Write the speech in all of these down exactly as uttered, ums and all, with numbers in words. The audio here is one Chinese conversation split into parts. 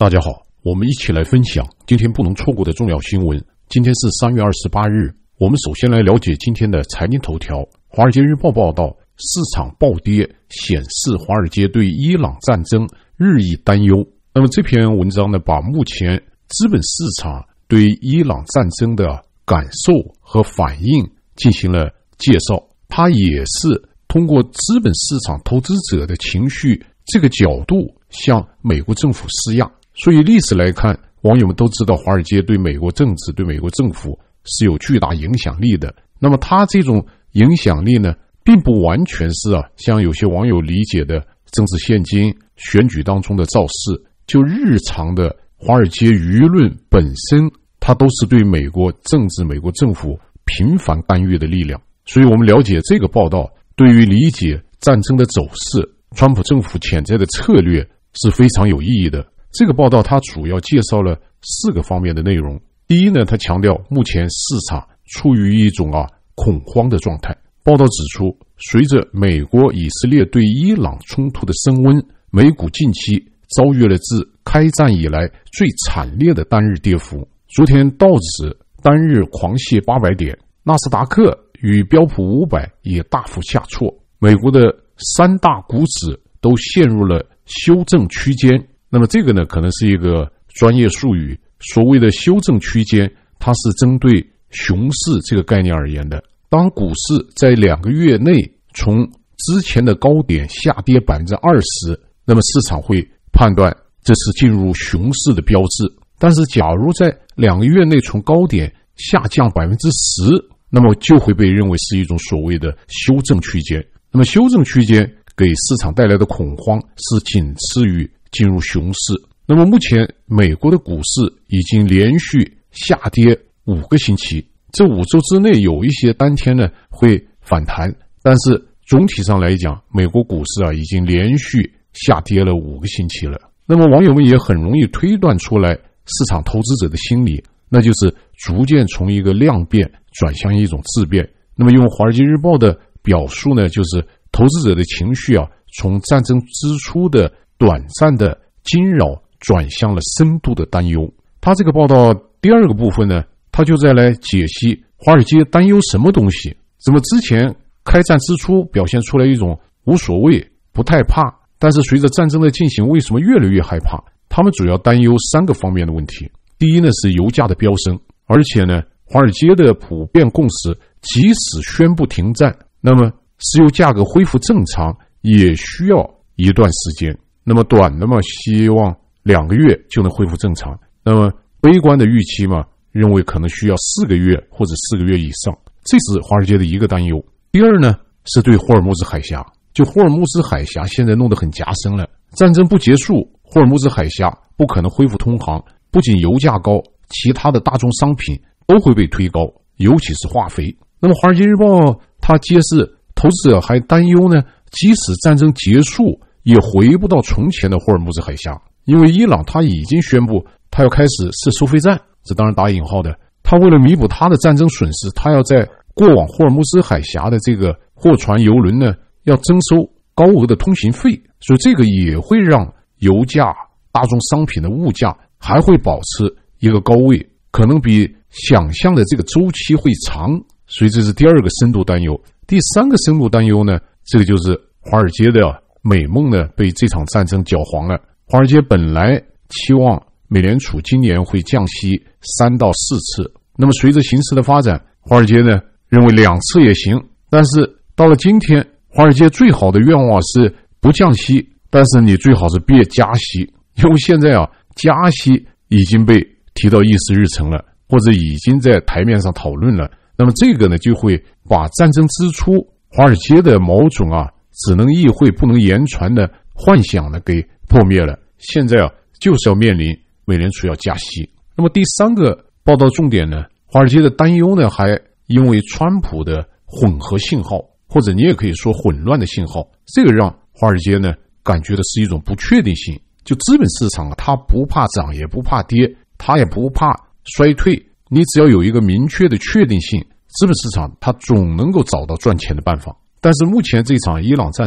大家好，我们一起来分享今天不能错过的重要新闻。今天是三月二十八日，我们首先来了解今天的财经头条。华尔街日报报道，市场暴跌显示华尔街对伊朗战争日益担忧。那么这篇文章呢，把目前资本市场对伊朗战争的感受和反应进行了介绍。它也是通过资本市场投资者的情绪这个角度向美国政府施压。所以历史来看，网友们都知道华尔街对美国政治、对美国政府是有巨大影响力的。那么它这种影响力呢，并不完全是啊，像有些网友理解的政治现金、选举当中的造势。就日常的华尔街舆论本身，它都是对美国政治、美国政府频繁干预的力量。所以我们了解这个报道，对于理解战争的走势、川普政府潜在的策略是非常有意义的。这个报道它主要介绍了四个方面的内容。第一呢，它强调目前市场处于一种啊恐慌的状态。报道指出，随着美国以色列对伊朗冲突的升温，美股近期遭遇了自开战以来最惨烈的单日跌幅。昨天道指单日狂泻八百点，纳斯达克与标普五百也大幅下挫，美国的三大股指都陷入了修正区间。那么这个呢，可能是一个专业术语。所谓的修正区间，它是针对熊市这个概念而言的。当股市在两个月内从之前的高点下跌 百分之二十， 那么市场会判断这是进入熊市的标志。但是假如在两个月内从高点下降 百分之十， 那么就会被认为是一种所谓的修正区间。那么修正区间给市场带来的恐慌是仅次于进入熊市。那么目前美国的股市已经连续下跌五个星期，这五周之内有一些单天呢会反弹，但是总体上来讲，美国股市啊已经连续下跌了五个星期了。那么网友们也很容易推断出来市场投资者的心理，那就是逐渐从一个量变转向一种质变。那么用华尔街日报的表述呢，就是投资者的情绪啊从战争之初的短暂的惊扰转向了深度的担忧。他这个报道第二个部分呢，他就在来解析华尔街担忧什么东西。怎么之前开战之初表现出来一种无所谓、不太怕，但是随着战争的进行，为什么越来越害怕？他们主要担忧三个方面的问题。第一呢，是油价的飙升，而且呢，华尔街的普遍共识，即使宣布停战，那么石油价格恢复正常也需要一段时间。那么短的嘛，希望两个月就能恢复正常。那么悲观的预期嘛，认为可能需要四个月或者四个月以上。这是华尔街的一个担忧。第二呢，是对霍尔木兹海峡。就霍尔木兹海峡现在弄得很夹生了，战争不结束，霍尔木兹海峡不可能恢复通航，不仅油价高，其他的大宗商品都会被推高，尤其是化肥。那么华尔街日报它揭示，投资者还担忧呢，即使战争结束，也回不到从前的霍尔木兹海峡，因为伊朗他已经宣布他要开始是收费战，这当然打引号的。他为了弥补他的战争损失，他要在过往霍尔木兹海峡的这个货船油轮呢，要征收高额的通行费，所以这个也会让油价、大宗商品的物价还会保持一个高位，可能比想象的这个周期会长，所以这是第二个深度担忧。第三个深度担忧呢，这个就是华尔街的美梦呢被这场战争搅黄了。华尔街本来期望美联储今年会降息三到四次，那么随着形势的发展，华尔街呢认为两次也行，但是到了今天，华尔街最好的愿望是不降息，但是你最好是别加息，因为现在啊加息已经被提到议事日程了，或者已经在台面上讨论了。那么这个呢，就会把战争之初华尔街的某种啊只能意会不能言传的幻想呢给破灭了。现在啊就是要面临美联储要加息。那么第三个报道重点呢，华尔街的担忧呢还因为川普的混合信号，或者你也可以说混乱的信号，这个让华尔街呢感觉的是一种不确定性。就资本市场啊，它不怕涨也不怕跌，它也不怕衰退，你只要有一个明确的确定性，资本市场它总能够找到赚钱的办法。但是目前这场伊朗战争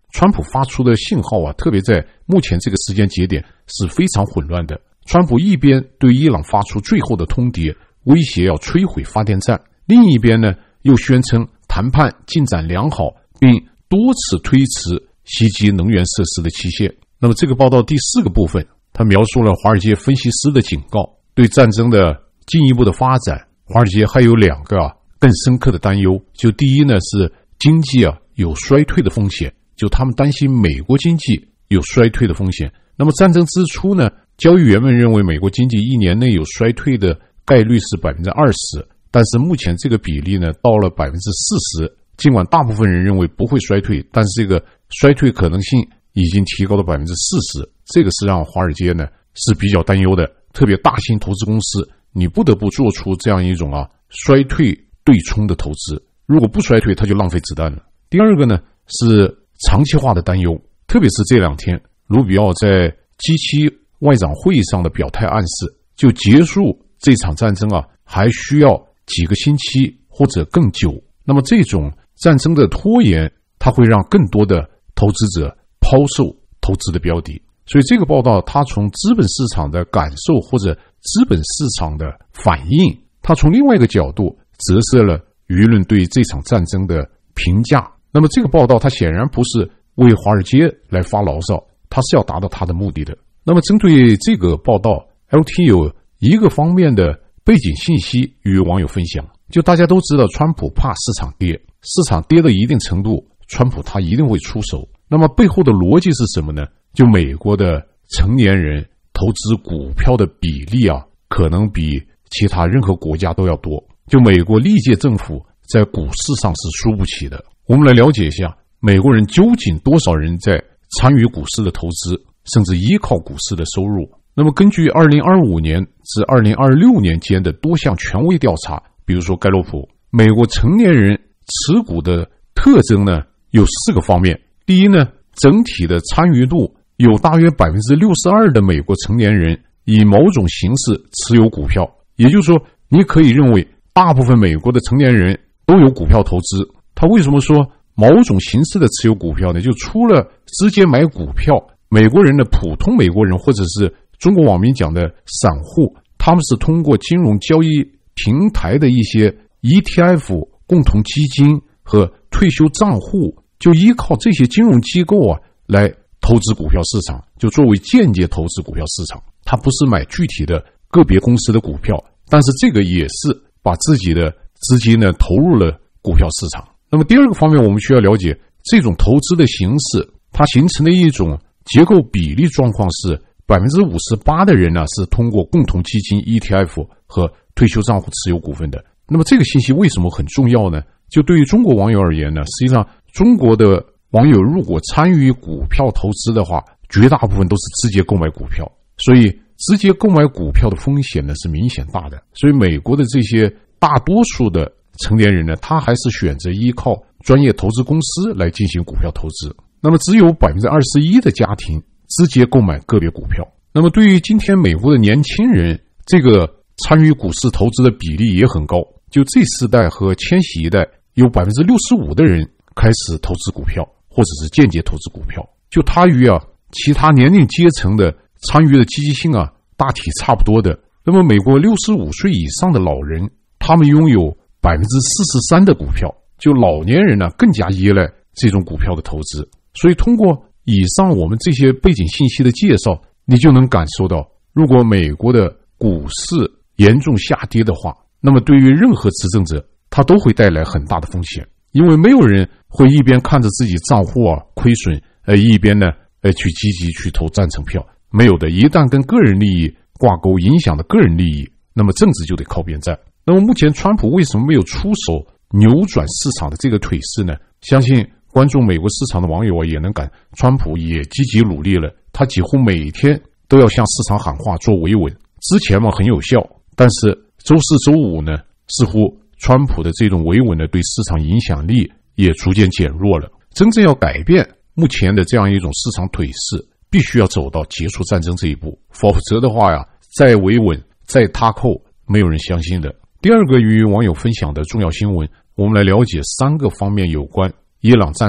川普发出的信号啊，特别在目前这个时间节点是非常混乱的。川普一边对伊朗发出最后的通牒，威胁要摧毁发电站，另一边呢又宣称谈判进展良好，并多次推迟袭击能源设施的期限。那么这个报道第四个部分，他描述了华尔街分析师的警告，对战争的进一步的发展，华尔街还有两个啊更深刻的担忧。就第一呢是经济啊有衰退的风险，就他们担心美国经济有衰退的风险。那么战争之初呢，交易员们认为美国经济一年内有衰退的概率是 百分之二十， 但是目前这个比例呢到了 百分之四十。 尽管大部分人认为不会衰退，但是这个衰退可能性已经提高到 百分之四十， 这个是让华尔街呢是比较担忧的。特别大型投资公司，你不得不做出这样一种啊衰退对冲的投资，如果不衰退，它就浪费子弹了。第二个呢是长期化的担忧，特别是这两天卢比奥在 G 七 外长会议上的表态暗示，就结束这场战争啊还需要几个星期或者更久。那么这种战争的拖延，它会让更多的投资者抛售投资的标的。所以这个报道它从资本市场的感受或者资本市场的反应，它从另外一个角度折射了舆论对这场战争的评价。那么这个报道它显然不是为华尔街来发牢骚，它是要达到它的目的的。那么针对这个报道 L T 有一个方面的背景信息与网友分享。就大家都知道川普怕市场跌，市场跌到一定程度，川普他一定会出手。那么背后的逻辑是什么呢？就美国的成年人投资股票的比例啊，可能比其他任何国家都要多。就美国历届政府在股市上是输不起的。我们来了解一下美国人究竟多少人在参与股市的投资，甚至依靠股市的收入。那么根据二零二五年至二零二六年间的多项权威调查，比如说盖洛普，美国成年人持股的特征呢有四个方面。第一呢，整体的参与度有大约 百分之六十二 的美国成年人以某种形式持有股票，也就是说你可以认为大部分美国的成年人都有股票投资。他为什么说某种形式的持有股票呢？就除了直接买股票，美国人的普通美国人或者是中国网民讲的散户，他们是通过金融交易平台的一些 E T F 共同基金和退休账户，就依靠这些金融机构啊来投资股票市场，就作为间接投资股票市场。他不是买具体的个别公司的股票，但是这个也是把自己的资金呢投入了股票市场。那么第二个方面，我们需要了解这种投资的形式，它形成的一种结构比例状况是 百分之五十八 的人呢是通过共同基金 E T F 和退休账户持有股份的。那么这个信息为什么很重要呢？就对于中国网友而言呢，实际上中国的网友如果参与股票投资的话，绝大部分都是直接购买股票，所以直接购买股票的风险呢是明显大的。所以美国的这些大多数的成年人呢，他还是选择依靠专业投资公司来进行股票投资。那么只有 百分之二十一 的家庭直接购买个别股票。那么对于今天美国的年轻人，这个参与股市投资的比例也很高。就这世代和千禧一代有 百分之六十五 的人开始投资股票，或者是间接投资股票。就它与啊其他年龄阶层的参与的积极性啊大体差不多的。那么美国六十五岁以上的老人，他们拥有 百分之四十三 的股票。就老年人呢更加依赖这种股票的投资。所以通过以上我们这些背景信息的介绍，你就能感受到，如果美国的股市严重下跌的话，那么对于任何执政者，他都会带来很大的风险。因为没有人会一边看着自己账户啊亏损，呃一边呢呃去积极去投赞成票，没有的。一旦跟个人利益挂钩，影响的个人利益，那么政治就得靠边站。那么目前川普为什么没有出手扭转市场的这个腿势呢？相信关注美国市场的网友啊也能感，川普也积极努力了，他几乎每天都要向市场喊话做维稳。之前嘛很有效，但是周四周五呢，似乎川普的这种维稳呢对市场影响力也逐渐减弱了。真正要改变目前的这样一种市场腿势，必须要走到结束战争这一步，否则的话呀，再维稳再踏扣，没有人相信的。第二个与网友分享的重要新闻，我们来了解三个方面有关伊朗战争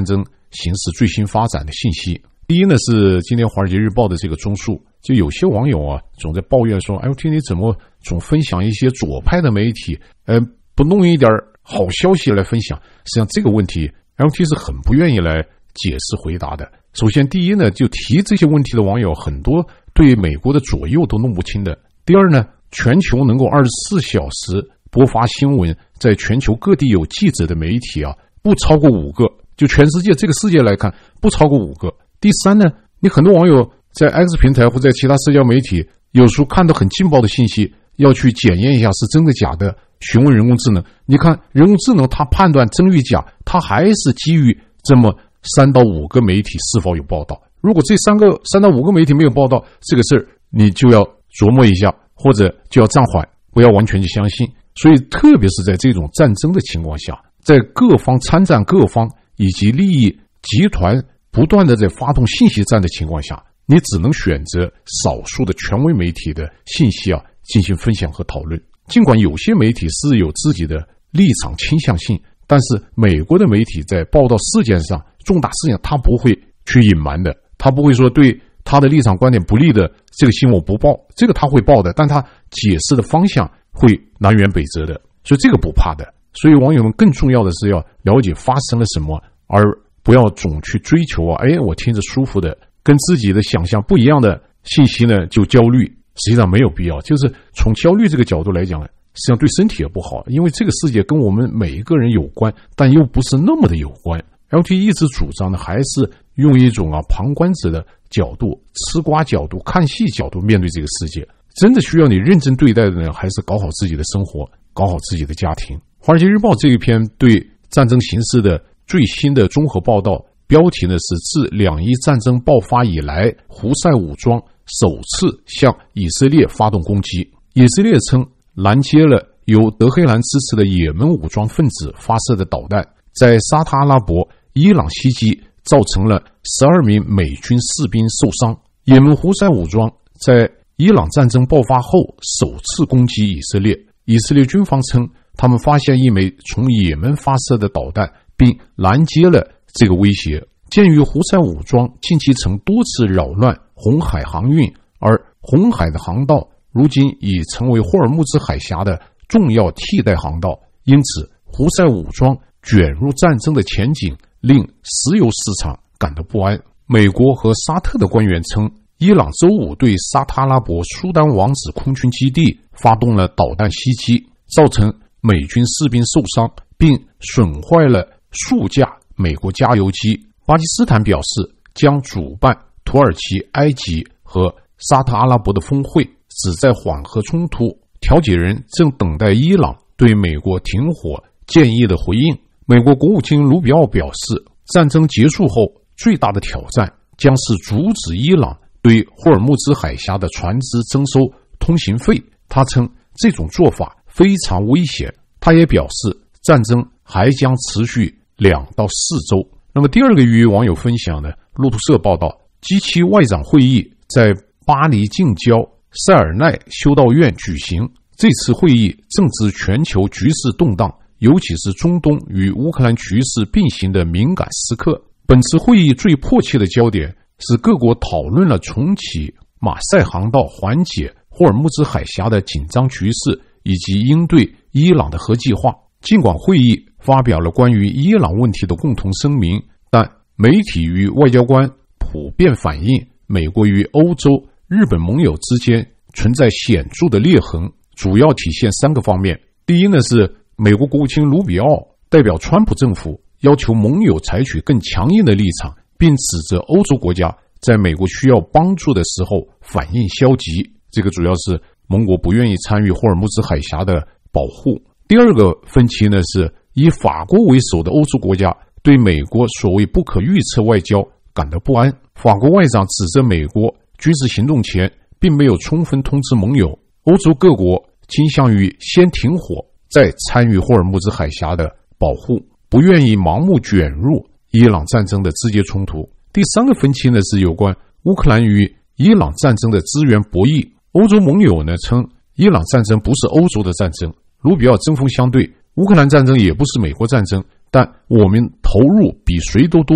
形势最新发展的信息。第一呢是今天《华尔街日报》的这个综述，就有些网友啊总在抱怨说，哎，我听你怎么总分享一些左派的媒体，呃，不弄一点好消息来分享？实际上这个问题 L T 是很不愿意来解释回答的。首先，第一呢，就提这些问题的网友很多对美国的左右都弄不清的。第二呢，全球能够二十四小时播发新闻，在全球各地有记者的媒体啊，不超过五个，就全世界这个世界来看，不超过五个。第三呢，你很多网友在 X 平台或在其他社交媒体，有时候看到很劲爆的信息，要去检验一下是真的假的，询问人工智能。你看人工智能它判断真与假，它还是基于这么三到五个媒体是否有报道。如果这三个三到五个媒体没有报道，这个事儿你就要琢磨一下，或者就要暂缓，不要完全去相信。所以特别是在这种战争的情况下，在各方参战各方以及利益集团不断的在发动信息战的情况下，你只能选择少数的权威媒体的信息啊进行分享和讨论。尽管有些媒体是有自己的立场倾向性，但是美国的媒体在报道事件上，重大事件他不会去隐瞒的，他不会说对他的立场观点不利的这个新闻我不报，这个他会报的，但他解释的方向会南辕北辙的，所以这个不怕的。所以网友们更重要的是要了解发生了什么，而不要总去追求啊，哎，我听着舒服的跟自己的想象不一样的信息呢就焦虑，实际上没有必要。就是从焦虑这个角度来讲，实际上对身体也不好，因为这个世界跟我们每一个人有关，但又不是那么的有关。L T 一直主张的还是用一种啊旁观者的角度、吃瓜角度、看戏角度面对这个世界。真的需要你认真对待的呢，还是搞好自己的生活，搞好自己的家庭。华尔街日报这一篇对战争形势的最新的综合报道，标题呢是自两伊战争爆发以来，胡塞武装首次向以色列发动攻击。以色列称拦截了由德黑兰支持的也门武装分子发射的导弹，在沙特阿拉伯、伊朗袭击，造成了十二名美军士兵受伤。也门胡塞武装在伊朗战争爆发后首次攻击以色列。以色列军方称，他们发现一枚从也门发射的导弹，并拦截了这个威胁。鉴于胡塞武装近期曾多次扰乱红海航运，而红海的航道如今已成为霍尔木兹海峡的重要替代航道，因此胡塞武装卷入战争的前景令石油市场感到不安。美国和沙特的官员称，伊朗周五对沙特阿拉伯苏丹王子空军基地发动了导弹袭击，造成美军士兵受伤，并损坏了数架美国加油机。巴基斯坦表示将主办土耳其、埃及和沙特阿拉伯的峰会，旨在缓和冲突。调解人正等待伊朗对美国停火建议的回应。美国国务卿卢比奥表示，战争结束后最大的挑战将是阻止伊朗对霍尔木兹海峡的船只征收通行费。他称这种做法非常危险。他也表示，战争还将持续两到四周。那么第二个与网友分享的，路透社报道，G 七外长会议在巴黎近郊塞尔奈修道院举行。这次会议正值全球局势动荡，尤其是中东与乌克兰局势并行的敏感时刻。本次会议最迫切的焦点是各国讨论了重启马赛航道，缓解霍尔木兹海峡的紧张局势，以及应对伊朗的核计划。尽管会议发表了关于伊朗问题的共同声明，但媒体与外交官普遍反映，美国与欧洲、日本盟友之间存在显著的裂痕，主要体现三个方面。第一呢，是美国国务卿卢比奥代表川普政府要求盟友采取更强硬的立场，并指责欧洲国家在美国需要帮助的时候反应消极。这个主要是盟国不愿意参与霍尔木兹海峡的保护。第二个分歧呢，是以法国为首的欧洲国家对美国所谓不可预测外交感到不安。法国外长指责美国军事行动前并没有充分通知盟友，欧洲各国倾向于先停火再参与霍尔木兹海峡的保护，不愿意盲目卷入伊朗战争的直接冲突。第三个分歧呢，是有关乌克兰与伊朗战争的资源博弈。欧洲盟友呢称，伊朗战争不是欧洲的战争，卢比奥针锋相对，乌克兰战争也不是美国战争，但我们投入比谁都多。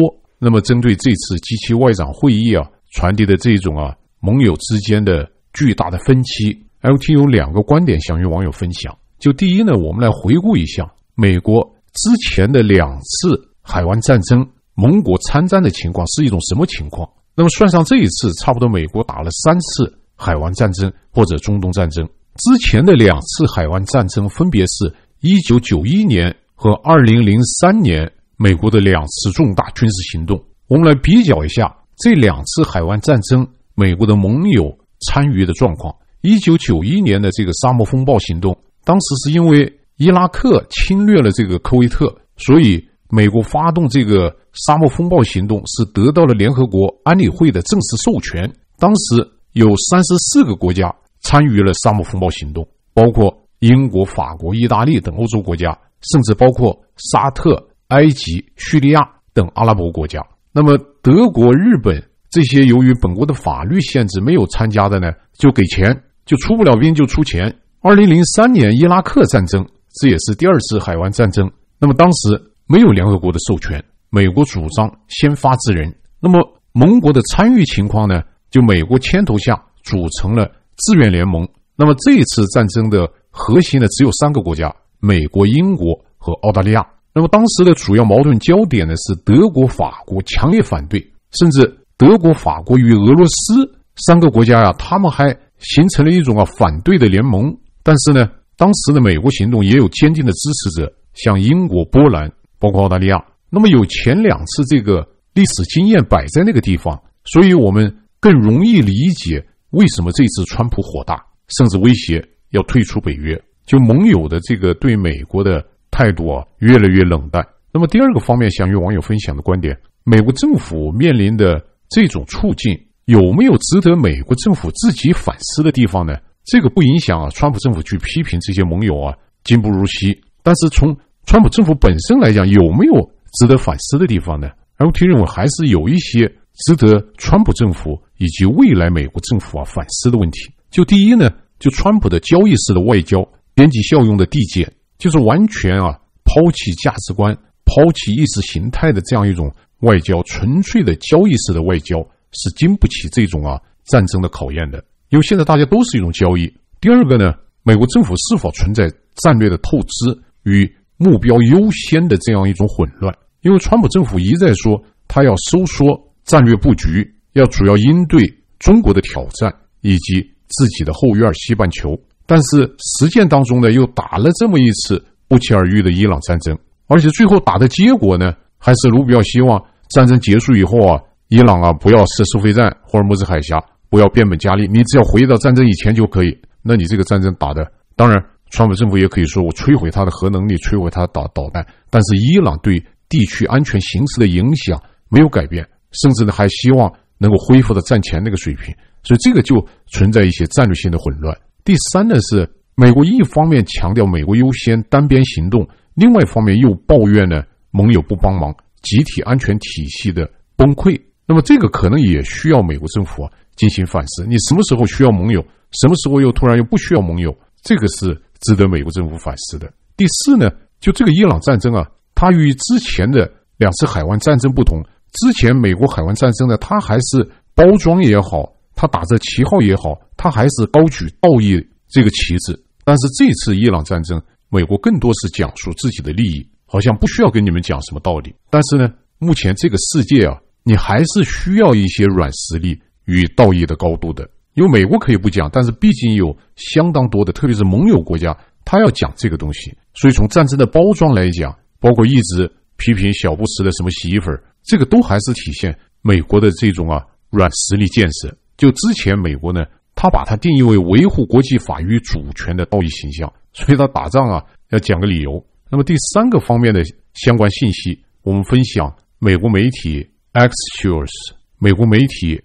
那么针对这次 G 七 外长会议啊传递的这种啊盟友之间的巨大的分歧， L T 有两个观点想与网友分享。就第一呢，我们来回顾一下美国之前的两次海湾战争盟国参战的情况是一种什么情况。那么算上这一次，差不多美国打了三次海湾战争或者中东战争。之前的两次海湾战争分别是一九九一年和二零零三年美国的两次重大军事行动。我们来比较一下这两次海湾战争美国的盟友参与的状况。一九九一年的这个沙漠风暴行动，当时是因为伊拉克侵略了这个科威特，所以美国发动这个沙漠风暴行动是得到了联合国安理会的正式授权。当时有三十四个国家参与了沙漠风暴行动，包括英国、法国、意大利等欧洲国家，甚至包括沙特、埃及、叙利亚等阿拉伯国家。那么德国、日本这些由于本国的法律限制没有参加的呢，就给钱，就出不了兵就出钱。二零零三年伊拉克战争，这也是第二次海湾战争。那么当时没有联合国的授权，美国主张先发制人。那么盟国的参与情况呢，就美国牵头下组成了志愿联盟。那么这一次战争的核心呢，只有三个国家，美国、英国和澳大利亚。那么当时的主要矛盾焦点呢是德国、法国强烈反对，甚至德国、法国与俄罗斯三个国家呀、啊，他们还形成了一种啊反对的联盟。但是呢，当时的美国行动也有坚定的支持者，像英国、波兰，包括澳大利亚。那么有前两次这个历史经验摆在那个地方，所以我们更容易理解为什么这次川普火大，甚至威胁要退出北约。就盟友的这个对美国的态度啊，越来越冷淡。那么第二个方面想与网友分享的观点，美国政府面临的这种处境有没有值得美国政府自己反思的地方呢？这个不影响啊川普政府去批评这些盟友啊今不如昔，但是从川普政府本身来讲，有没有值得反思的地方呢？ L T 认为还是有一些值得川普政府以及未来美国政府啊反思的问题。就第一呢，就川普的交易式的外交，边际效用的递减，就是完全啊抛弃价值观、抛弃意识形态的这样一种外交，纯粹的交易式的外交是经不起这种啊战争的考验的，因为现在大家都是一种交易。第二个呢，美国政府是否存在战略的透支与目标优先的这样一种混乱？因为川普政府一再说他要收缩战略布局，要主要应对中国的挑战以及自己的后院西半球，但是实践当中呢，又打了这么一次不期而遇的伊朗战争，而且最后打的结果呢，还是卢比奥希望战争结束以后啊，伊朗啊不要设收费站，霍尔木兹海峡不要变本加厉，你只要回到战争以前就可以。那你这个战争打的，当然川普政府也可以说我摧毁他的核能力，摧毁他的导导弹，但是伊朗对地区安全形势的影响没有改变，甚至呢还希望能够恢复到战前那个水平，所以这个就存在一些战略性的混乱。第三呢是美国一方面强调美国优先单边行动，另外一方面又抱怨呢盟友不帮忙，集体安全体系的崩溃。那么这个可能也需要美国政府啊进行反思，你什么时候需要盟友，什么时候又突然又不需要盟友，这个是值得美国政府反思的。第四呢，就这个伊朗战争啊，它与之前的两次海湾战争不同，之前美国海湾战争呢，它还是包装也好，它打着旗号也好，它还是高举道义这个旗帜。但是这次伊朗战争，美国更多是讲述自己的利益，好像不需要跟你们讲什么道理。但是呢，目前这个世界啊，你还是需要一些软实力与道义的高度的。因为美国可以不讲，但是毕竟有相当多的，特别是盟友国家，他要讲这个东西。所以从战争的包装来讲，包括一直批评小布什的什么洗衣粉，这个都还是体现美国的这种啊软实力建设。就之前美国呢，他把它定义为维护国际法与主权的道义形象，所以他打仗啊要讲个理由。那么第三个方面的相关信息，我们分享美国媒体 Axios 美国媒体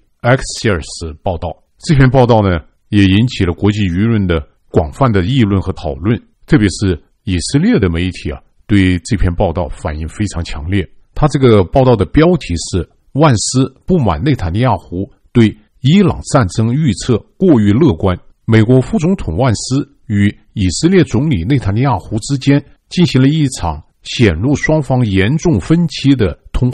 Axios 报道。这篇报道呢，也引起了国际舆论的广泛的议论和讨论，特别是以色列的媒体啊，对这篇报道反应非常强烈。他这个报道的标题是万斯不满内塔尼亚胡对伊朗战争预测过于乐观，美国副总统万斯与以色列总理内塔尼亚胡之间进行了一场显露双方严重分歧的通话。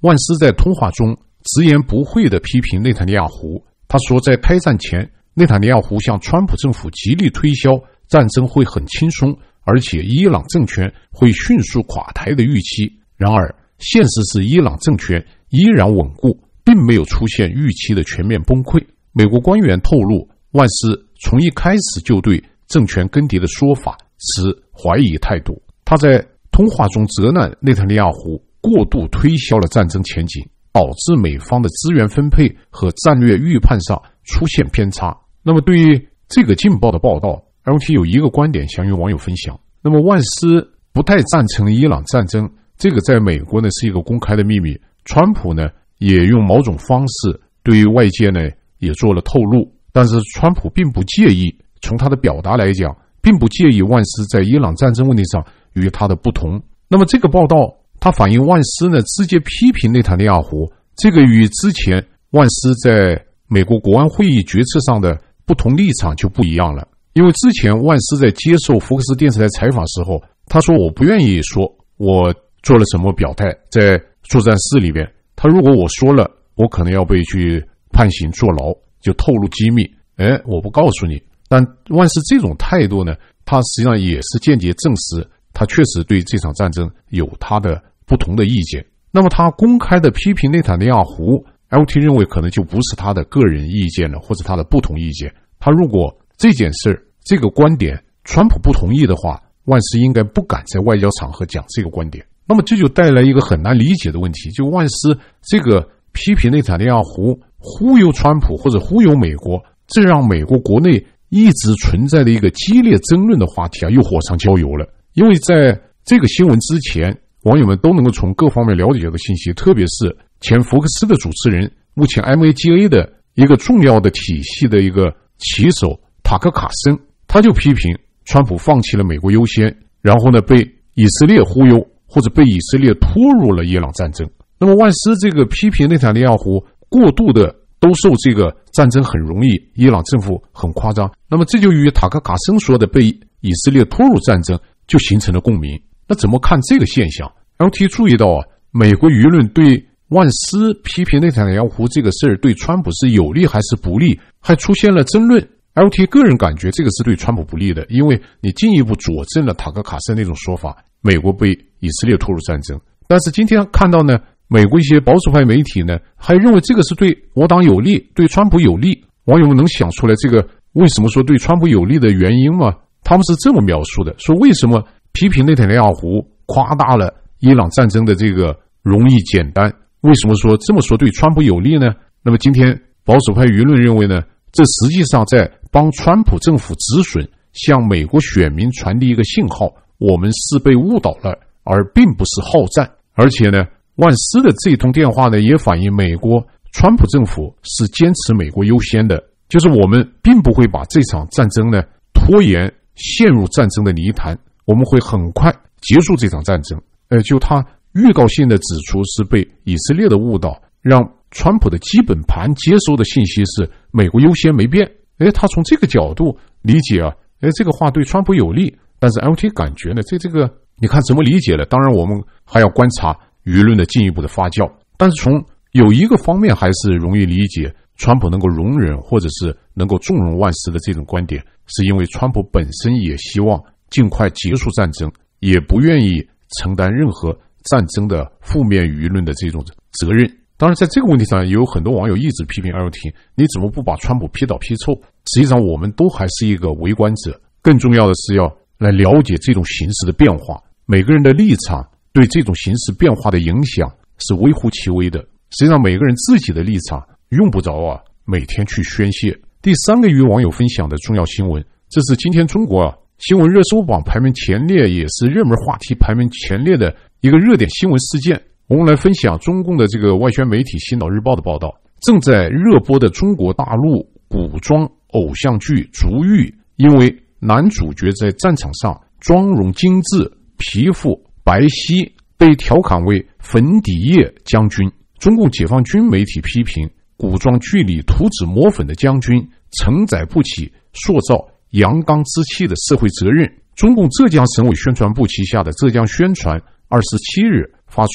万斯在通话中直言不讳地批评内塔尼亚胡。他说，在开战前，内塔尼亚胡向川普政府极力推销战争会很轻松，而且伊朗政权会迅速垮台的预期。然而，现实是伊朗政权依然稳固，并没有出现预期的全面崩溃。美国官员透露，万斯从一开始就对政权更迭的说法持怀疑态度。他在通话中责难内塔尼亚胡过度推销了战争前景，导致美方的资源分配和战略预判上出现偏差。那么对于这个劲爆的报道， L T 有一个观点想与网友分享。那么万斯不太赞成伊朗战争，这个在美国呢是一个公开的秘密。川普呢也用某种方式对于外界呢也做了透露，但是川普并不介意，从他的表达来讲，并不介意万斯在伊朗战争问题上与他的不同。那么这个报道它反映万斯呢直接批评内塔尼亚胡，这个与之前万斯在美国国安会议决策上的不同立场就不一样了。因为之前万斯在接受福克斯电视台采访时候，他说我不愿意说我做了什么表态在作战室里边，他如果我说了，我可能要被去判刑坐牢，就透露机密，哎，我不告诉你。但万斯这种态度呢，他实际上也是间接证实他确实对这场战争有他的不同的意见。那么他公开的批评内塔尼亚胡， L T 认为可能就不是他的个人意见了，或者他的不同意见。他如果这件事这个观点川普不同意的话，万斯应该不敢在外交场合讲这个观点。那么这就带来一个很难理解的问题，就万斯这个批评内塔尼亚胡忽悠川普或者忽悠美国，这让美国国内一直存在的一个激烈争论的话题啊，又火上浇油了。因为在这个新闻之前，网友们都能够从各方面了解的信息，特别是前福克斯的主持人，目前 M A G A 的一个重要的体系的一个旗手塔克卡森，他就批评川普放弃了美国优先，然后呢被以色列忽悠，或者被以色列拖入了伊朗战争。那么万斯这个批评内塔尼亚胡过度的兜售这个战争很容易，伊朗政府很夸张，那么这就与塔克卡森说的被以色列拖入战争就形成了共鸣。那怎么看这个现象？ L T 注意到啊，美国舆论对万斯批评内塔尼亚胡这个事儿对川普是有利还是不利，还出现了争论。 L T 个人感觉这个是对川普不利的，因为你进一步佐证了塔克卡森那种说法，美国被以色列拖入战争。但是今天看到呢，美国一些保守派媒体呢还认为这个是对我党有利，对川普有利。网友们能想出来这个为什么说对川普有利的原因吗？他们是这么描述的，说为什么批评内塔尼亚胡夸大了伊朗战争的这个容易简单，为什么说这么说对川普有利呢？那么今天保守派舆论认为呢，这实际上在帮川普政府止损，向美国选民传递一个信号，我们是被误导了，而并不是好战。而且呢，万斯的这通电话呢，也反映美国川普政府是坚持美国优先的，就是我们并不会把这场战争呢拖延，陷入战争的泥潭，我们会很快结束这场战争。呃，就他预告性的指出是被以色列的误导，让川普的基本盘接收的信息是美国优先没变。诶，他从这个角度理解啊，诶，这个话对川普有利。但是 L T 感觉呢，这这个你看怎么理解了？当然我们还要观察舆论的进一步的发酵。但是从有一个方面还是容易理解，川普能够容忍或者是能够纵容万斯的这种观点，是因为川普本身也希望尽快结束战争，也不愿意承担任何战争的负面舆论的这种责任。当然在这个问题上也有很多网友一直批评 L T， 你怎么不把川普批倒批臭？实际上我们都还是一个围观者，更重要的是要来了解这种形势的变化，每个人的立场对这种形势变化的影响是微乎其微的。实际上每个人自己的立场用不着啊每天去宣泄。第三个与网友分享的重要新闻，这是今天中国啊新闻热搜榜排名前列，也是热门话题排名前列的一个热点新闻事件。我们来分享中共的这个外宣媒体《新岛日报》的报道，正在热播的中国大陆古装偶像剧《逐玉》，因为男主角在战场上妆容精致，皮肤白皙，被调侃为粉底液将军。中共解放军媒体批评古装剧里涂脂抹粉的将军承载不起塑造阳刚之气的社会责任。中共浙江省委宣传部旗下的浙江宣传二十七日发出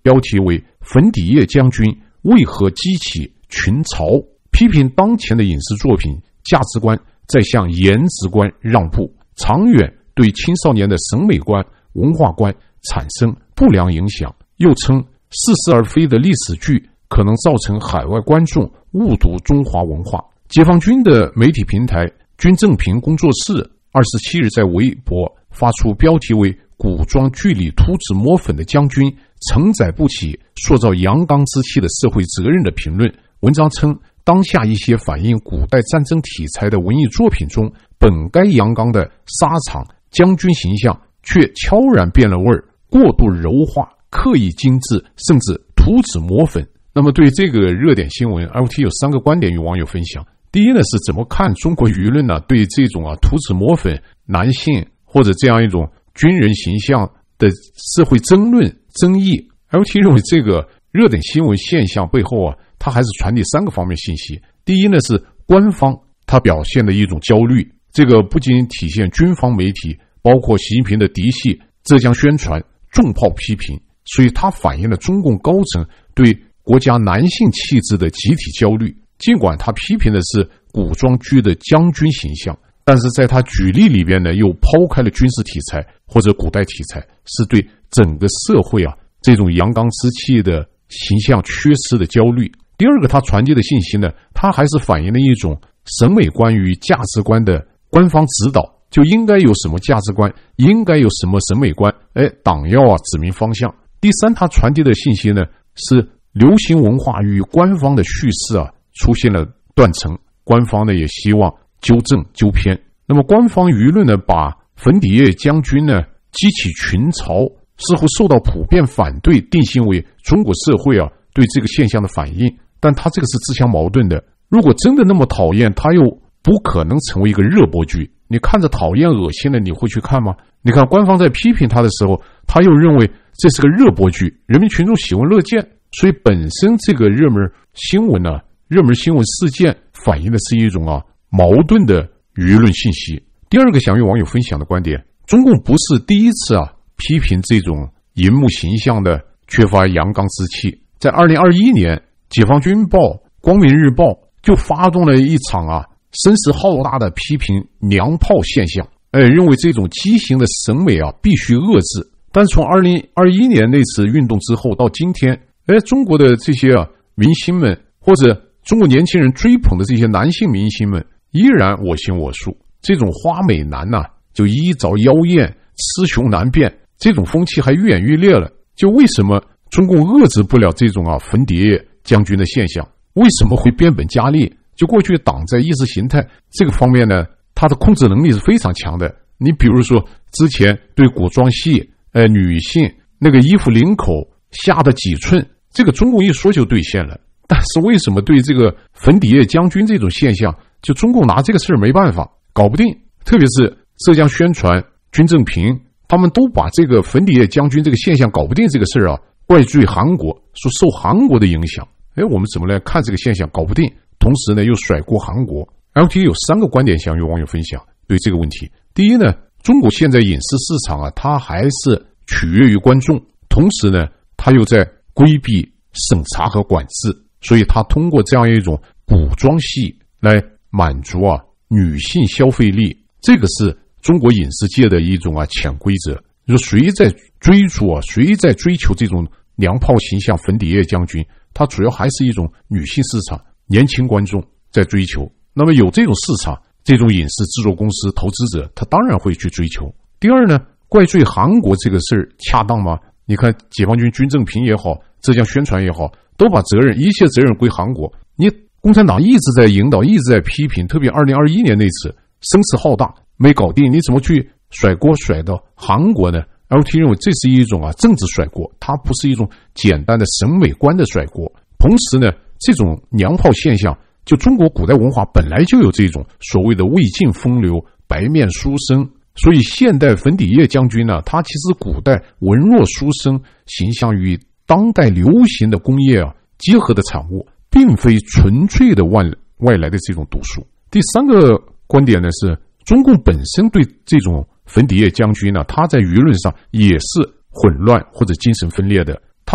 标题为粉底液将军为何激起群嘲，批评当前的影视作品价值观在向颜值观让步，长远对青少年的审美观、文化观产生不良影响。又称似是而非的历史剧可能造成海外观众误读中华文化。解放军的媒体平台军政平工作室二十七日在微博发出标题为古装剧里涂脂抹粉的将军承载不起塑造阳刚之气的社会责任的评论。文章称，当下一些反映古代战争题材的文艺作品中，本该阳刚的沙场将军形象却悄然变了味儿，过度柔化，刻意精致，甚至涂脂抹粉。那么对这个热点新闻 L T 有三个观点与网友分享。第一呢，是怎么看中国舆论呢对这种啊涂脂抹粉男性或者这样一种军人形象的社会争论争议。 L T 认为这个热点新闻现象背后啊，它还是传递三个方面信息。第一呢，是官方它表现的一种焦虑，这个不仅体现军方媒体包括习近平的嫡系浙江宣传重炮批评，所以它反映了中共高层对国家男性气质的集体焦虑。尽管他批评的是古装剧的将军形象，但是在他举例里边呢，又抛开了军事题材或者古代题材，是对整个社会啊这种阳刚之气的形象缺失的焦虑。第二个，他传递的信息呢，他还是反映了一种审美观与价值观的官方指导，就应该有什么价值观，应该有什么审美观，哎，党要啊指明方向。第三，他传递的信息呢，是流行文化与官方的叙事啊出现了断层，官方呢也希望纠正纠偏。那么官方舆论呢，把粉底液将军呢激起群嘲，似乎受到普遍反对，定性为中国社会啊对这个现象的反应。但他这个是自相矛盾的，如果真的那么讨厌，他又不可能成为一个热播剧。你看着讨厌恶心的，你会去看吗？你看官方在批评他的时候，他又认为这是个热播剧，人民群众喜闻乐见。所以本身这个热门新闻呢、啊，热门新闻事件反映的是一种啊矛盾的舆论信息。第二个想与网友分享的观点，中共不是第一次啊批评这种荧幕形象的缺乏阳刚之气。在二零二一年，解放军报、光明日报就发动了一场啊声势浩大的批评娘炮现象，哎，认为这种畸形的审美啊必须遏制。但是从二零二一年那次运动之后到今天，哎，中国的这些啊明星们或者中国年轻人追捧的这些男性明星们依然我行我素，这种花美男呐、啊，就衣着妖艳、雌雄难辨，这种风气还愈演愈烈了。就为什么中共遏制不了这种啊粉底液将军的现象？为什么会变本加厉？就过去党在意识形态这个方面呢，它的控制能力是非常强的。你比如说之前对古装戏、呃女性那个衣服领口下的几寸，这个中共一说就兑现了。但是为什么对这个粉底液将军这种现象，就中共拿这个事儿没办法，搞不定？特别是浙江宣传、军政平，他们都把这个粉底液将军这个现象搞不定这个事儿啊，怪罪韩国，说受韩国的影响。哎，我们怎么来看这个现象？搞不定，同时呢又甩锅韩国。L T 有三个观点想与网友分享对这个问题。第一呢，中国现在影视市场啊，它还是取悦于观众，同时呢，它又在规避审查和管制，所以它通过这样一种古装戏来满足啊女性消费力，这个是中国影视界的一种啊潜规则。就说谁在追逐啊，谁在追求这种娘炮形象粉底液将军，它主要还是一种女性市场，年轻观众在追求。那么有这种市场，这种影视制作公司投资者他当然会去追求。第二呢，怪罪韩国这个事儿恰当吗？你看解放军军政平也好，浙江宣传也好，都把责任一切责任归韩国。你共产党一直在引导，一直在批评，特别二零二一年那次声势浩大没搞定，你怎么去甩锅甩到韩国呢？ L T 认为这是一种啊政治甩锅，它不是一种简单的审美观的甩锅。同时呢，这种娘炮现象，就中国古代文化本来就有这种所谓的魏晋风流、白面书生，所以现代粉底液将军呢，它其实古代文弱书生形象与当代流行的工业啊结合的产物，并非纯粹的外外来的这种毒素。第三个观点呢是，中共本身对这种粉底液将军呢，他在舆论上也是混乱或者精神分裂的。他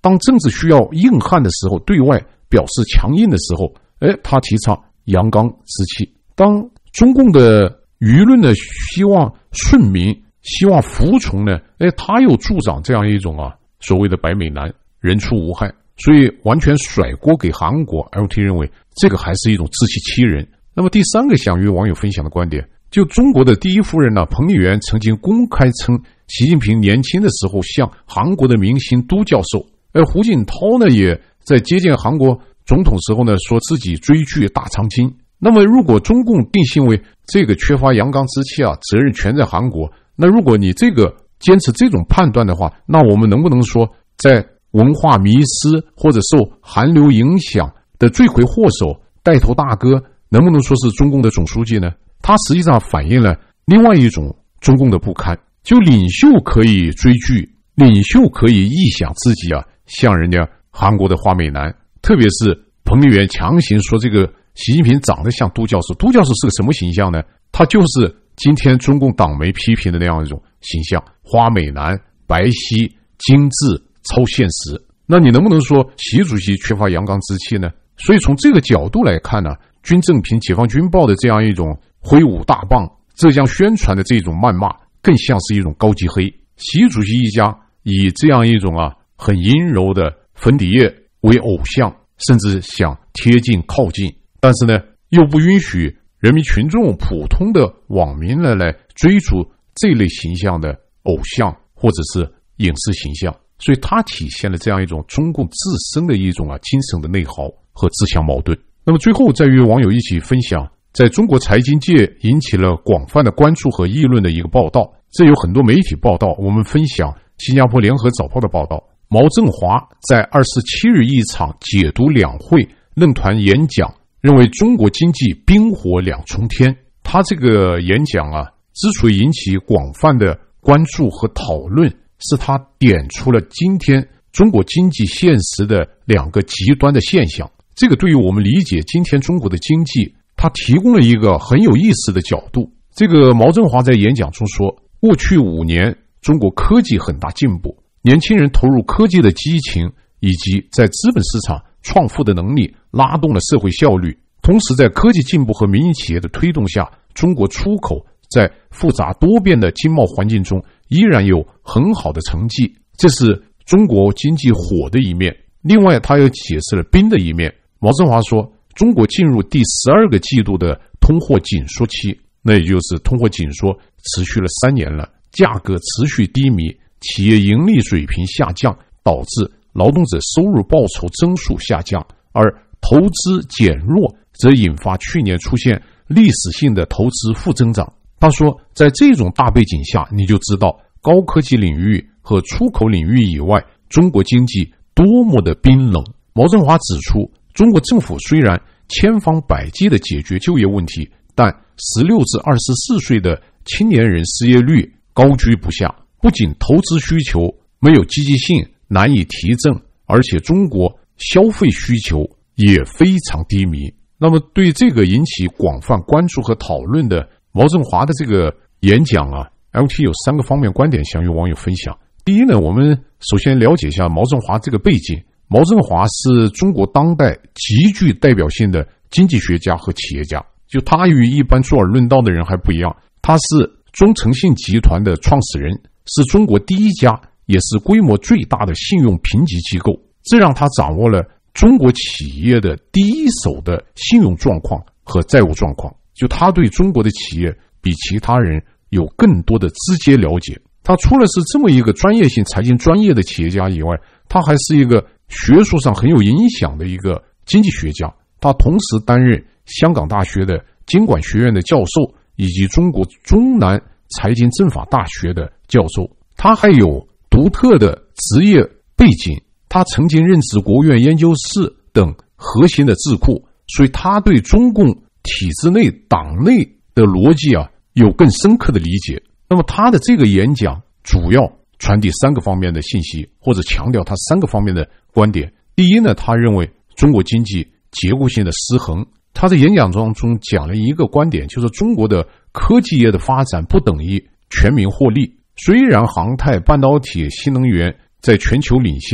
当政治需要硬汉的时候，对外表示强硬的时候，哎，他提倡阳刚之气。当中共的舆论呢希望顺民，希望服从呢，哎，他又助长这样一种啊所谓的白美男，人畜无害，所以完全甩锅给韩国。 L T 认为这个还是一种自欺欺人。那么第三个想与网友分享的观点，就中国的第一夫人呢彭丽媛曾经公开称习近平年轻的时候像韩国的明星都教授，而胡锦涛呢也在接见韩国总统时候呢说自己追剧大长今。那么如果中共定性为这个缺乏阳刚之气啊，责任全在韩国，那如果你这个坚持这种判断的话，那我们能不能说在文化迷失或者受韩流影响的罪魁祸首带头大哥能不能说是中共的总书记呢？他实际上反映了另外一种中共的不堪，就领袖可以追剧，领袖可以臆想自己啊像人家韩国的花美男，特别是彭丽媛强行说这个习近平长得像都教授。都教授是个什么形象呢？他就是今天中共党媒批评的那样一种形象，花美男、白皙、精致、超现实。那你能不能说习主席缺乏阳刚之气呢？所以从这个角度来看呢，军政评解放军报的这样一种挥舞大棒、浙江宣传的这种谩骂，更像是一种高级黑。习主席一家以这样一种啊很阴柔的粉底液为偶像，甚至想贴近靠近，但是呢又不允许人民群众普通的网民呢来追逐这类形象的偶像或者是影视形象。所以它体现了这样一种中共自身的一种啊精神的内耗和自相矛盾。那么最后再与网友一起分享在中国财经界引起了广泛的关注和议论的一个报道，这有很多媒体报道，我们分享新加坡联合早报的报道。毛振华在二十七日一场解读两会论坛演讲，认为中国经济冰火两重天。他这个演讲啊之所以引起广泛的关注和讨论，是他点出了今天中国经济现实的两个极端的现象。这个对于我们理解今天中国的经济，他提供了一个很有意思的角度。这个毛振华在演讲中说，过去五年中国科技很大进步，年轻人投入科技的激情以及在资本市场创富的能力拉动了社会效率。同时在科技进步和民营企业的推动下，中国出口在复杂多变的经贸环境中依然有很好的成绩，这是中国经济火的一面。另外他又解释了冰的一面。毛振华说，中国进入第十二个季度的通货紧缩期，那也就是通货紧缩持续了三年了，价格持续低迷，企业盈利水平下降，导致劳动者收入报酬增速下降，而投资减弱则引发去年出现历史性的投资负增长。他说，在这种大背景下，你就知道高科技领域和出口领域以外，中国经济多么的冰冷。毛振华指出，中国政府虽然千方百计地解决就业问题，但十六至二十四岁的青年人失业率高居不下，不仅投资需求没有积极性，难以提振，而且中国消费需求也非常低迷。那么对这个引起广泛关注和讨论的毛振华的这个演讲啊 L T 有三个方面观点想与网友分享。第一呢，我们首先了解一下毛振华这个背景。毛振华是中国当代极具代表性的经济学家和企业家，就他与一般坐而论道的人还不一样，他是中诚信集团的创始人，是中国第一家也是规模最大的信用评级机构，这让他掌握了中国企业的第一手的信用状况和债务状况，就他对中国的企业比其他人有更多的直接了解。他除了是这么一个专业性财经专业的企业家以外，他还是一个学术上很有影响的一个经济学家。他同时担任香港大学的经管学院的教授，以及中国中南财经政法大学的教授。他还有独特的职业背景，他曾经任职国务院研究室等核心的智库，所以他对中共体制内党内的逻辑啊有更深刻的理解。那么他的这个演讲主要传递三个方面的信息，或者强调他三个方面的观点。第一呢，他认为中国经济结构性的失衡。他在演讲当中讲了一个观点，就是中国的科技业的发展不等于全民获利。虽然航太、半导体、新能源在全球领先，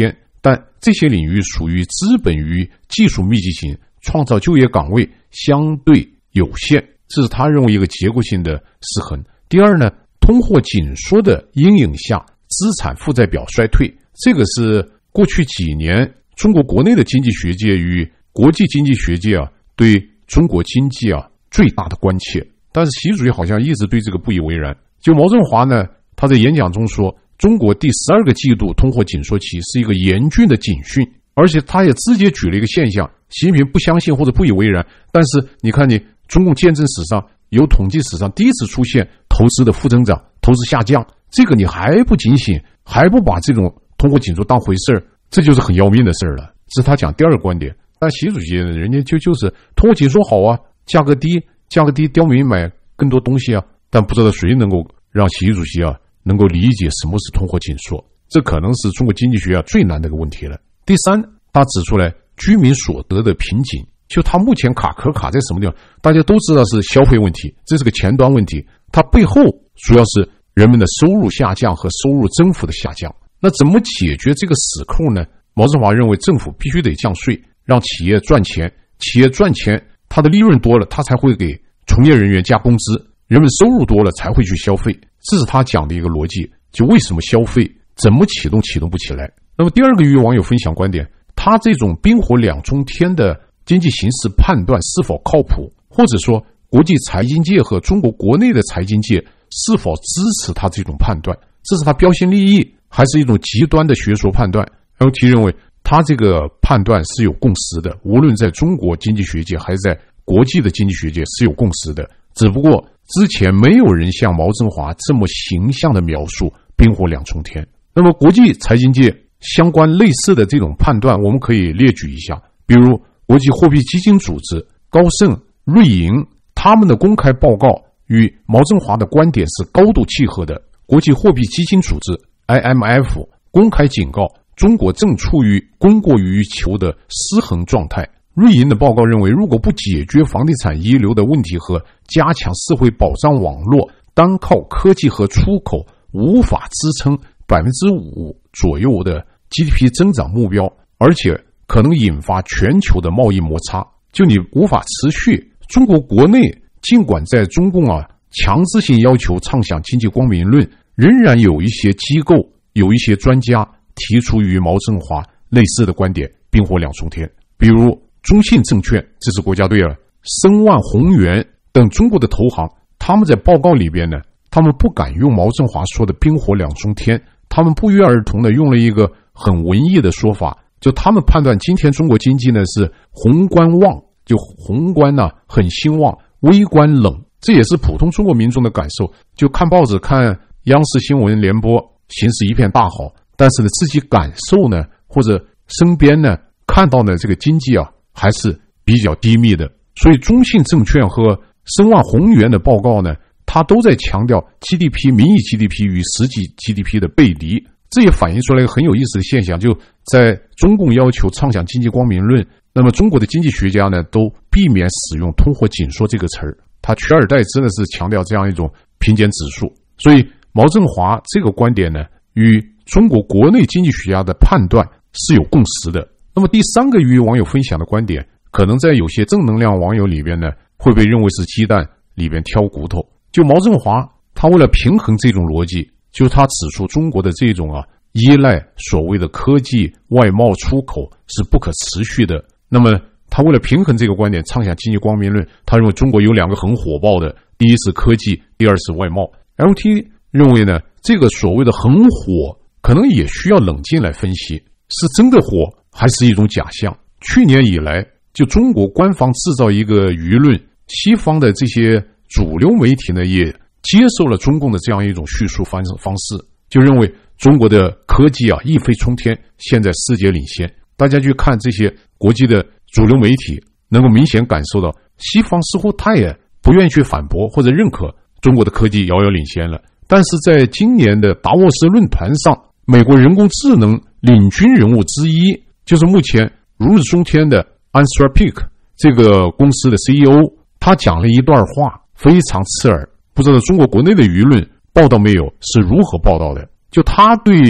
但这些领域属于资本与技术密集型，创造就业岗位相对有限，这是他认为一个结构性的失衡。第二呢，通货紧缩的阴影下，资产负债表衰退，这个是过去几年中国国内的经济学界与国际经济学界啊对中国经济啊最大的关切。但是习主席好像一直对这个不以为然。就毛振华呢，他在演讲中说，中国第十二个季度通货紧缩期是一个严峻的警讯，而且他也直接举了一个现象，习近平不相信或者不以为然，但是你看你中共建政史上有统计史上第一次出现投资的负增长，投资下降，这个你还不警醒，还不把这种通货紧缩当回事儿，这就是很要命的事儿了。这是他讲第二个观点。但习主席人家就就是通货紧缩好啊，价格低，价格低，刁民买更多东西啊，但不知道谁能够让习主席啊能够理解什么是通货紧缩，这可能是中国经济学啊最难的一个问题了。第三，他指出来居民所得的瓶颈，就他目前卡壳卡在什么地方？大家都知道是消费问题，这是个前端问题，它背后主要是人们的收入下降和收入增幅的下降。那怎么解决这个死扣呢？毛振华认为政府必须得降税，让企业赚钱，企业赚钱，它的利润多了，它才会给从业人员加工资，人们收入多了才会去消费，这是他讲的一个逻辑。就为什么消费怎么启动启动不起来。那么第二个与网友分享观点，他这种冰火两重天的经济形势判断是否靠谱，或者说国际财经界和中国国内的财经界是否支持他这种判断，这是他标新立异还是一种极端的学说判断。 L T 认为他这个判断是有共识的，无论在中国经济学界还是在国际的经济学界是有共识的，只不过之前没有人像毛振华这么形象的描述冰火两重天。那么国际财经界相关类似的这种判断我们可以列举一下，比如国际货币基金组织、高盛、瑞银，他们的公开报告与毛振华的观点是高度契合的。国际货币基金组织 I M F 公开警告中国正处于供过于求的失衡状态。瑞银的报告认为，如果不解决房地产遗留的问题和加强社会保障网络，单靠科技和出口无法支撑 百分之五 左右的 G D P 增长目标，而且可能引发全球的贸易摩擦，就你无法持续。中国国内尽管在中共啊强制性要求畅想经济光明论，仍然有一些机构有一些专家提出与毛振华类似的观点，冰火两重天。比如中信证券，这是国家队了，申万宏源等中国的投行，他们在报告里边呢，他们不敢用毛振华说的冰火两重天，他们不约而同的用了一个很文艺的说法，就他们判断今天中国经济呢是宏观旺，就宏观呢、啊、很兴旺，微观冷，这也是普通中国民众的感受。就看报纸看央视新闻联播，形势一片大好，但是呢自己感受呢或者身边呢看到呢这个经济啊还是比较低迷的。所以中信证券和申万宏源的报告呢，它都在强调 G D P 名义 G D P 与实际 G D P 的背离。这也反映出来一个很有意思的现象，就在中共要求畅想经济光明论，那么中国的经济学家呢都避免使用通货紧缩这个词儿，他取而代之的是强调这样一种平减指数。所以毛振华这个观点呢与中国国内经济学家的判断是有共识的。那么第三个与网友分享的观点，可能在有些正能量网友里边呢会被认为是鸡蛋里边挑骨头。就毛振华他为了平衡这种逻辑，就他指出中国的这种啊依赖所谓的科技外贸出口是不可持续的。那么他为了平衡这个观点，畅想经济光明论，他认为中国有两个很火爆的，第一是科技，第二是外贸。 L T 认为呢，这个所谓的很火可能也需要冷静来分析，是真的火还是一种假象。去年以来，就中国官方制造一个舆论，西方的这些主流媒体呢也接受了中共的这样一种叙述方式，就认为中国的科技啊一飞冲天，现在世界领先。大家去看这些国际的主流媒体，能够明显感受到西方似乎他也不愿意去反驳或者认可中国的科技遥遥领先了。但是在今年的达沃斯论坛上，美国人工智能领军人物之一，就是目前如日中天的 Anthropic 这个公司的 C E O， 他讲了一段话非常刺耳，不知道中国国内的舆论报道没有，是如何报道的。就他对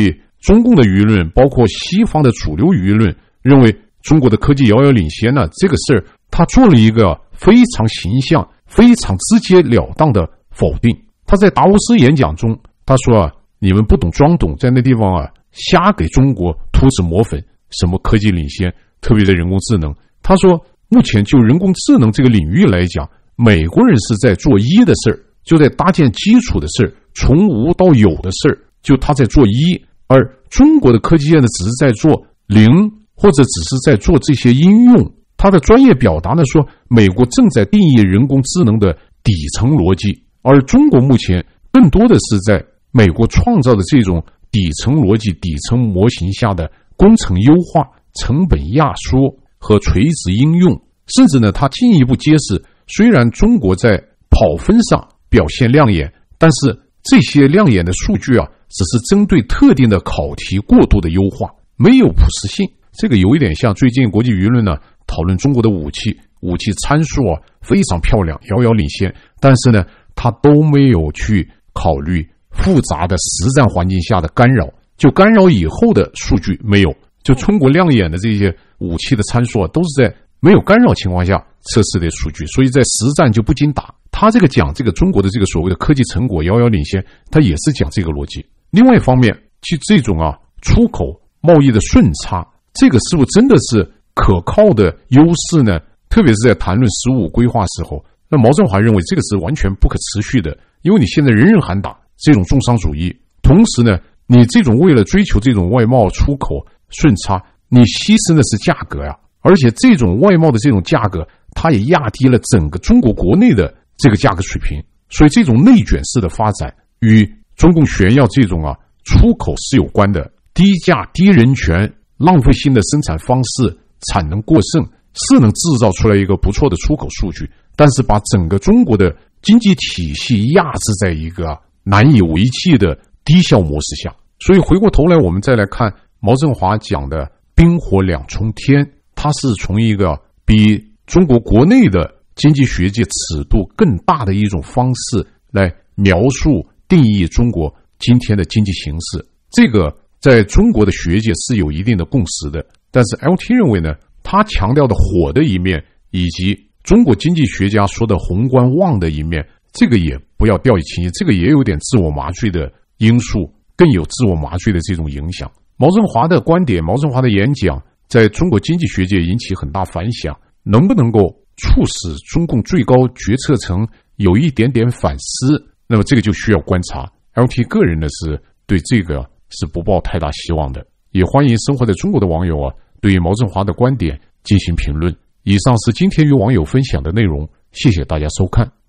中共的舆论，包括西方的主流舆论，认为中国的科技遥遥领先呢，这个事儿他做了一个非常形象、非常直截了当的否定。他在达沃斯演讲中，他说啊，你们不懂装懂，在那地方啊，瞎给中国涂脂抹粉，什么科技领先，特别在人工智能。他说，目前就人工智能这个领域来讲，美国人是在做一的事儿，就在搭建基础的事儿，从无到有的事儿，就他在做一，而中国的科技业呢，只是在做零，或者只是在做这些应用。他的专业表达呢说，美国正在定义人工智能的底层逻辑，而中国目前更多的是在美国创造的这种底层逻辑、底层模型下的工程优化、成本压缩和垂直应用。甚至呢，他进一步揭示，虽然中国在跑分上表现亮眼，但是这些亮眼的数据啊，只是针对特定的考题过度的优化，没有普适性。这个有一点像最近国际舆论呢讨论中国的武器，武器参数啊非常漂亮，遥遥领先，但是呢，他都没有去考虑复杂的实战环境下的干扰，就干扰以后的数据没有，就中国亮眼的这些武器的参数啊，都是在没有干扰情况下测试的数据，所以在实战就不经打。他这个讲这个中国的这个所谓的科技成果遥遥领先，他也是讲这个逻辑。另外一方面，其这种啊出口贸易的顺差，这个是不是真的是可靠的优势呢？特别是在谈论十五规划时候，那毛振华认为这个是完全不可持续的，因为你现在人人喊打这种重商主义，同时呢，你这种为了追求这种外贸出口顺差，你牺牲的是价格呀，而且这种外贸的这种价格，它也压低了整个中国国内的这个价格水平，所以这种内卷式的发展与中共炫耀这种啊出口是有关的，低价、低人权、浪费性的生产方式、产能过剩，是能制造出来一个不错的出口数据，但是把整个中国的经济体系压制在一个难以为继的低效模式下。所以回过头来，我们再来看毛振华讲的冰火两重天，它是从一个比中国国内的经济学界尺度更大的一种方式来描述定义中国今天的经济形势。这个在中国的学界是有一定的共识的，但是 L T 认为呢，他强调的火的一面，以及中国经济学家说的宏观旺的一面，这个也不要掉以轻心，这个也有点自我麻醉的因素，更有自我麻醉的这种影响。毛振华的观点，毛振华的演讲在中国经济学界引起很大反响，能不能够促使中共最高决策层有一点点反思，那么这个就需要观察。 L T 个人呢是对这个是不抱太大希望的，也欢迎生活在中国的网友啊对于毛振华的观点进行评论。以上是今天与网友分享的内容，谢谢大家收看。